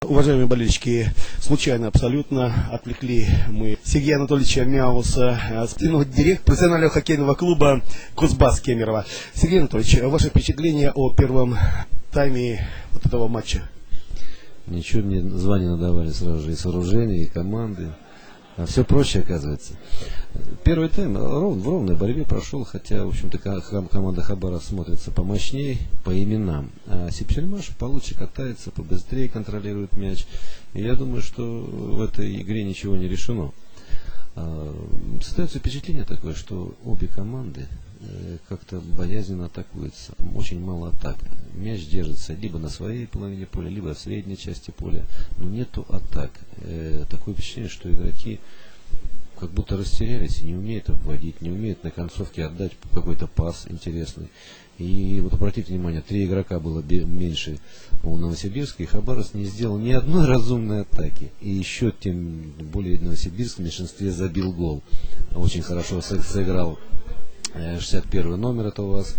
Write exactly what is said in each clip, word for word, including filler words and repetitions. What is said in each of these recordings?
Уважаемые болельщики, случайно абсолютно отвлекли мы Сергея Анатольевича Мяуса, спортивного директора профессионального хоккейного клуба Кузбасс Кемерово. Сергей Анатольевич, ваше впечатление о первом тайме вот этого матча? Ничего, мне звания надавали сразу же и сооружения, и команды. А все проще, оказывается. Первый тайм ров, в ровной борьбе прошел, хотя, в общем-то, команда Хабаров смотрится помощней по именам. А Сепсельмаш получше катается, побыстрее контролирует мяч. И я думаю, что в этой игре ничего не решено. А, создается впечатление такое, что обе команды э, как-то боязненно атакуются. Очень мало атак. Мяч держится либо на своей половине поля, либо в средней части поля. Но нету атак. Э, такое впечатление, что игроки как будто растерялись и не умеют обводить, не умеют на концовке отдать какой-то пас интересный. И вот обратите внимание, три игрока было меньше у Новосибирска, и Хабаровск не сделал ни одной разумной атаки. И еще тем более Новосибирск в меньшинстве забил гол. Очень хорошо сыграл шестьдесят первый номер, это у вас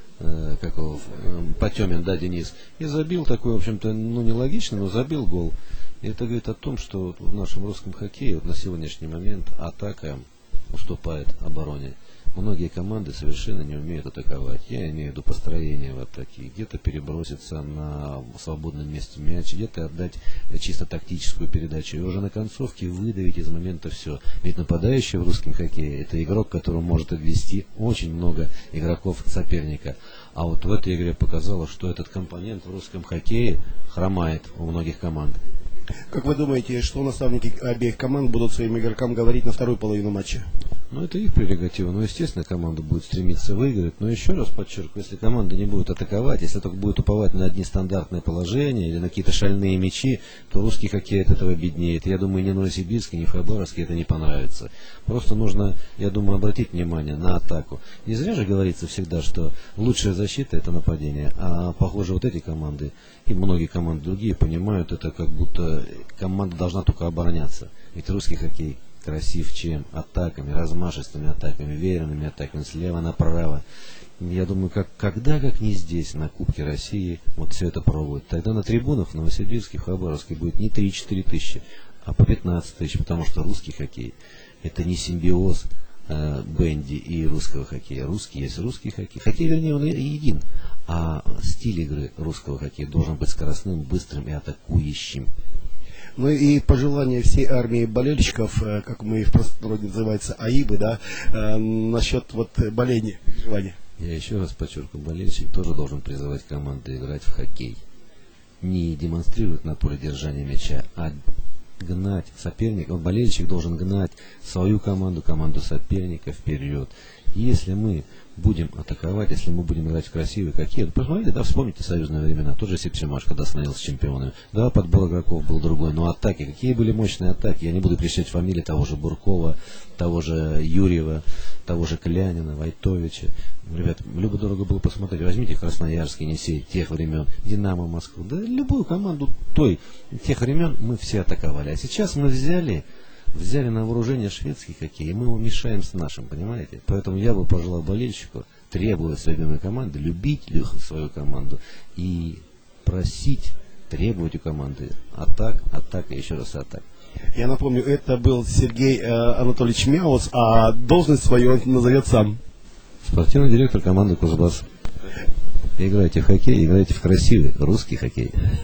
как его, Потемин, да, Денис. И забил такой, в общем-то, ну нелогично, но забил гол. И это говорит о том, что в нашем русском хоккее вот на сегодняшний момент атака уступает обороне. Многие команды совершенно не умеют атаковать. Я имею в виду построение в атаке. Где-то переброситься на свободном месте мяч, где-то отдать чисто тактическую передачу. И уже на концовке выдавить из момента все. Ведь нападающий в русском хоккее — это игрок, который может обвести очень много игроков соперника. А вот в этой игре показалось, что этот компонент в русском хоккее хромает у многих команд. Как вы думаете, что наставники обеих команд будут своим игрокам говорить на вторую половину матча? Ну, это их прерогатива. Ну, естественно, команда будет стремиться выиграть. Но еще раз подчеркиваю, если команда не будет атаковать, если только будет уповать на одни стандартные положения или на какие-то шальные мячи, то русский хоккей от этого беднеет. Я думаю, ни Новосибирске, ни в Хабаровске это не понравится. Просто нужно, я думаю, обратить внимание на атаку. Не зря же говорится всегда, что лучшая защита — это нападение. А, похоже, вот эти команды и многие команды другие понимают это, как будто команда должна только обороняться. Ведь русский хоккей красив чем? Атаками, размашистыми атаками, веренными атаками, слева направо. Я думаю, как, когда, как не здесь, на Кубке России, вот все это пробуют. Тогда на трибунах в Новосибирске, в Хабаровске будет не три-четыре тысячи, а по пятнадцать тысяч, потому что русский хоккей — это не симбиоз э, бенди и русского хоккея. Русский есть русский хоккей. Хоккей, вернее, он един, а стиль игры русского хоккея должен быть скоростным, быстрым и атакующим. Ну и пожелания всей армии болельщиков, как мы в простонародье называется, АИБы, да, насчет вот боления, переживания. Я еще раз подчеркиваю, болельщик тоже должен призывать команду играть в хоккей. Не демонстрировать на поле держания мяча, а гнать соперника. Болельщик должен гнать свою команду, команду соперника вперед. Если мы будем атаковать, если мы будем играть в красивые хоккей, вот посмотрите, да, вспомните союзные времена, тот же Сепсельмаш, когда становился чемпионом, да, подбор игроков был другой, но атаки, какие были мощные атаки, я не буду перечислять фамилии того же Буркова, того же Юрьева, того же Клянина, Войтовича. Ребят, любо-дорого было посмотреть, возьмите Красноярск, Енисей тех времен, Динамо Москву, да, любую команду той, тех времен мы все атаковали, а сейчас мы взяли Взяли на вооружение шведский хоккей, и мы его мешаем с нашим, понимаете? Поэтому я бы пожелал болельщику требовать своей любимой команды, любить свою команду и просить, требовать у команды атак, атак и еще раз атак. Я напомню, это был Сергей э, Анатольевич Мяус, а должность свою он назовет сам. Спортивный директор команды Кузбасс. Играйте в хоккей, играйте в красивый русский хоккей.